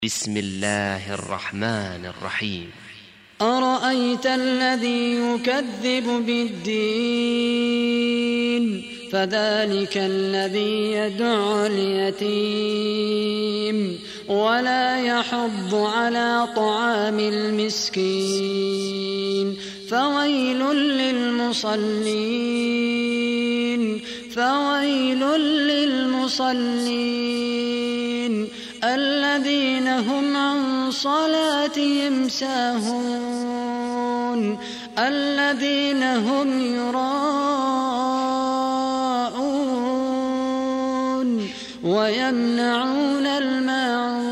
بسم الله الرحمن الرحيم. أرأيت الذي يكذب بالدين فذلك الذي يدع اليتيم ولا يحض على طعام المسكين فويل للمصلين الذين هم عن صلاتهم ساهون الذين هم يراءون ويمنعون الماعون